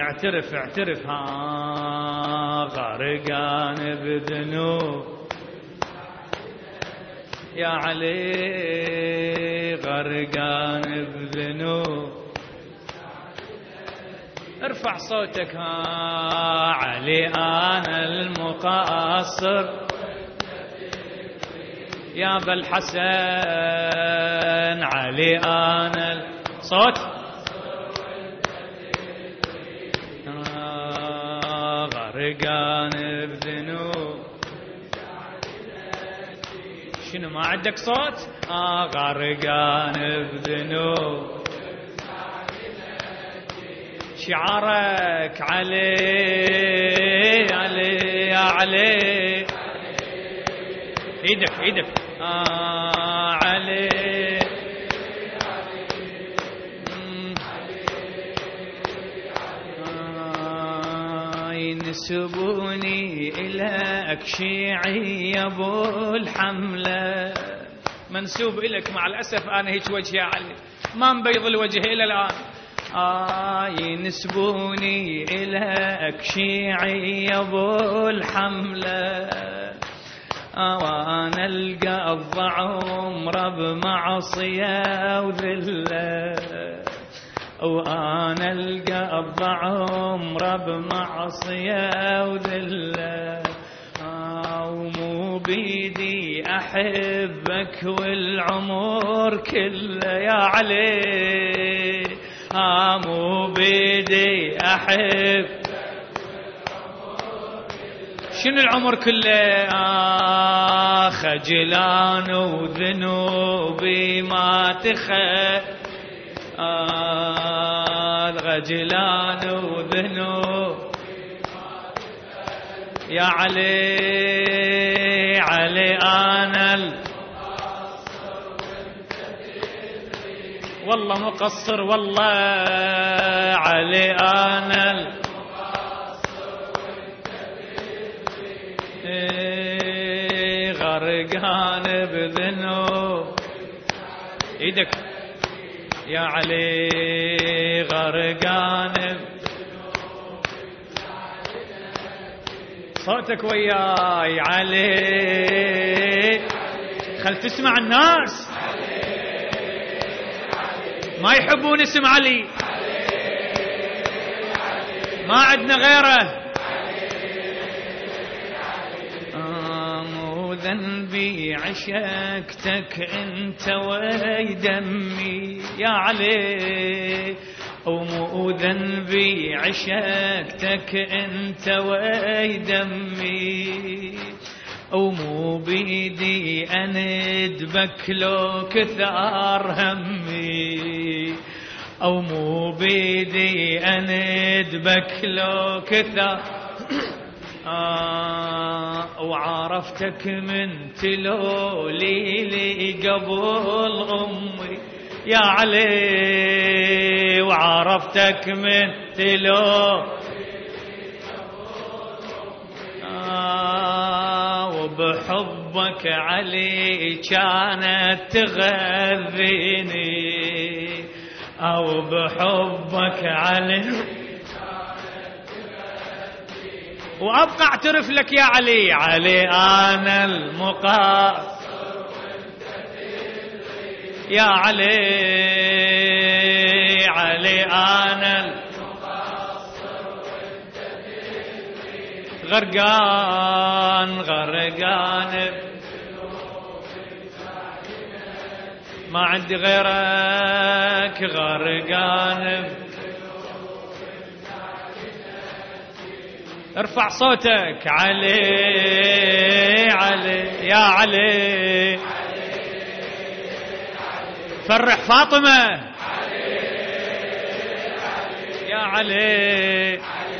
اعترف اعترف غرقان بذنوب يا علي، غرقان بذنوب. ارفع صوتك علي، أنا المقصر يا ابا الحسن، علي أنا صوت غرقان بذنوب. شنو ما عندك صوت؟ غرقان بذنوب. شعارك علي علي يا علي، ايدك ايدك علي. ينسبوني إلك شيعي يا ابو الحملة، منسوب إلك مع الأسف. أنا هيك وجهي يا علي، ما مبيض الوجه إلى الآن. ينسبوني إلك شيعي يا ابو الحملة، وانا القى الضعمر بمعصية وذلة، وانا القى الضعمر بمعصية وذلة. ومو بيدي احبك والعمر كله يا علي، مو بيدي احب. شنو العمر كله؟ خجلان وذنوبي ما خجلان وذنوب يا علي، علي أنا والله مقصر، والله علي أنا غرقان بذنوب. ايدك يا علي، غرقان. صوتك وياي علي، خل تسمع الناس ما يحبون اسم علي، ما عندنا غيره. مو ذنبي عشقتك انت وي دمي يا علي، ومو ذنبي عشقتك انت وي دمي، ومو بيدي اندبك لو كثار همي، او مو بيدي اندبك لو كثار. وعرفتك من تلولي لي قبل امي يا علي، وعرفتك من تلولي وبحبك علي كانت تغذيني، او بحبك علي. وابقى اعترف لك يا علي، علي انا المقصر يا علي، علي انا غرقان غرقان، ما عندي غيرك غرقان. ارفع صوتك علي علي يا علي، فرح فاطمة يا علي.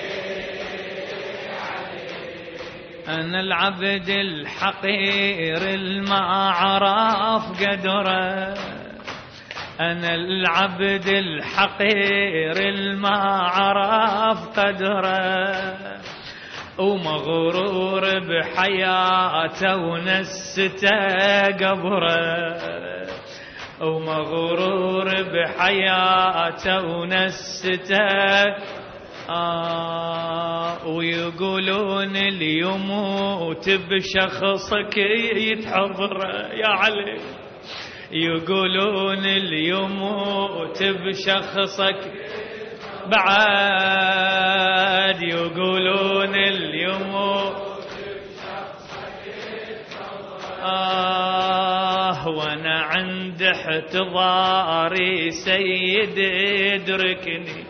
أنا العبد الحقير الما عرف قدره، أنا العبد الحقير الما عرف قدره، ومغرور بحياته ونسته قبره، ومغرور بحياته ونسته ويقولون اللي يموت بشخصك يتحضر يا علي، يقولون اللي يموت بشخصك بعد، يقولون اللي يموت وانا عند احتضاري سيد ادركني،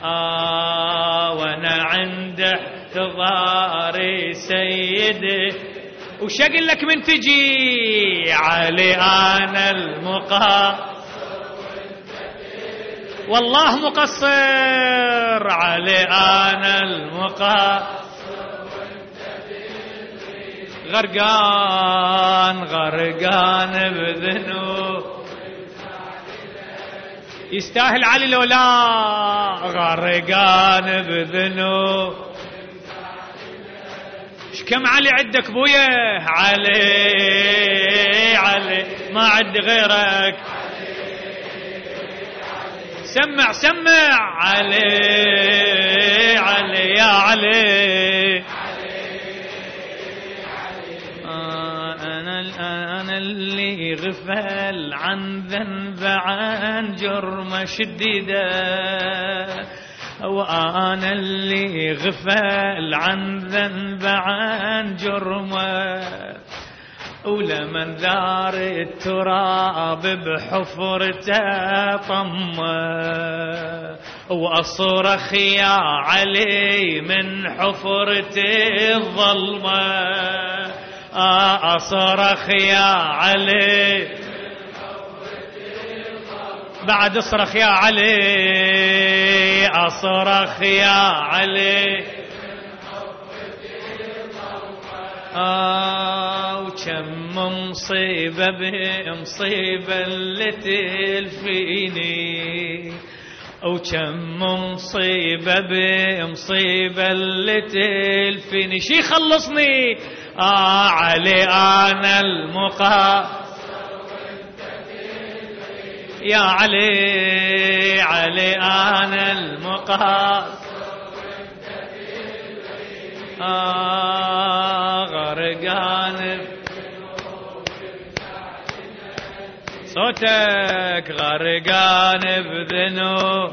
وانا عند احتضاري سيد. وش اقول لك من تجي علي انا المقصر، والله مقصر علي انا المقصر، غرقان غرقان بذنوب. يستاهل علي لو لا؟ غرقان بذنوب. ايش كم علي عندك بويا؟ علي علي ما عد غيرك. سمع سمع علي علي يا علي. أنا اللي غفل عن ذنب عن جرم شديدة، وأنا اللي غفل عن ذنب عن جرمه، ولمن ذار التراب بحفرته طمه، وأصرخ يا علي من حفرته الظلمة، أصرخ يا علي بعد اصرخ يا علي، أصرخ يا علي. وكم مصيبة بمصيبة اللي تلفيني، وكم مصيبة بمصيبة اللي تلفيني. شي خلصني علي أنا المقصر يا علي، علي أنا المقصر، غرقان صوتك، غرقان بذنوب.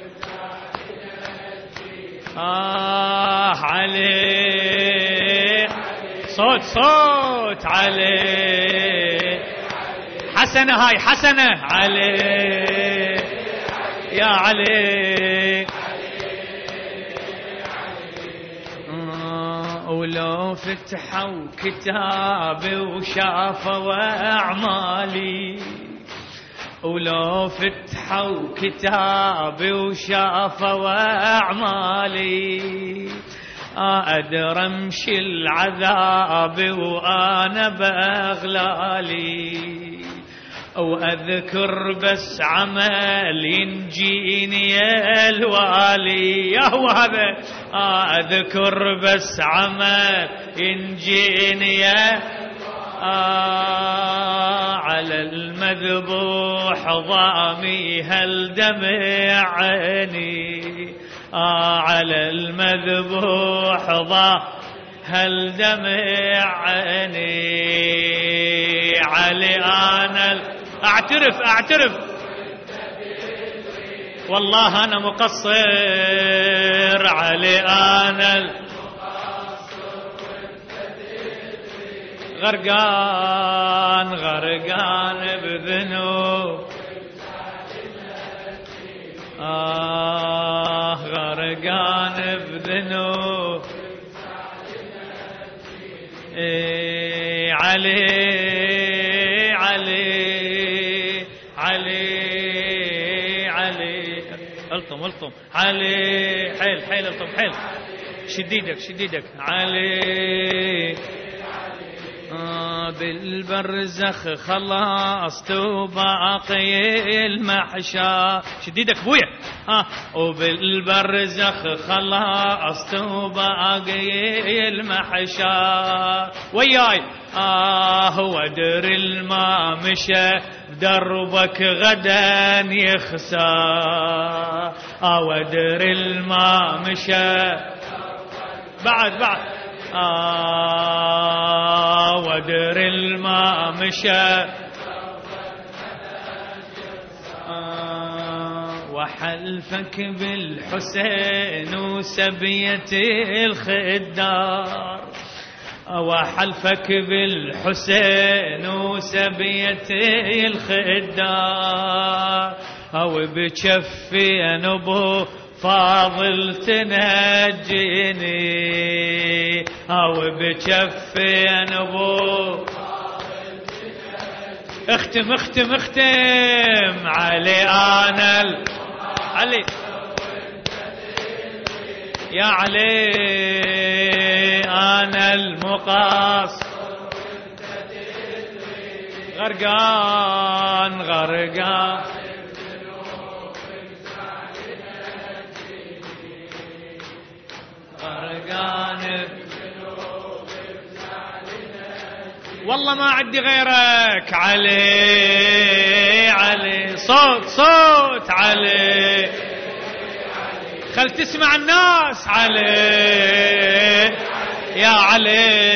علي صوت صوت علي. حسنة هاي حسنة علي يا علي. ولو فتحوا كتابي وشافوا أعمالي، ولو فتحوا كتابي وشافوا أعمالي، أقدر أمشي العذاب وأنا بأغلالي، وأذكر بس عمل ينجيني يا الوالي. يا هو هذا أذكر بس عمل ينجيني يا على المذبوح ضامي هل دمع عيني، على المذبوح ضامي هل دمع عيني. علي أنا أعترف والله أنا مقصر، علي أنا غرقان غرقان بذنوب، غرقان بذنوب. علي علي علي علي. الطم علي. حيل الطم حيل. شديدك علي. بالبرزخ خلصت وباقي المحشر. شديدك بويا. وبالبرزخ خلصت وباقي المحشر وياي. ودر الما مشى دربك غدا يخسى ودر الماء مشى بعد ودر الماء مشى وحلفك بالحسين وسبية الخدار وحلفك بالحسين وسبية الخدار أو بكفي أبو فاضل تنجيني أو بكفي أبو اختم علي أنا علي يا علي أنا المقاص غرقان والله ما عندي غيرك علي صوت علي خل تسمع الناس علي يا علي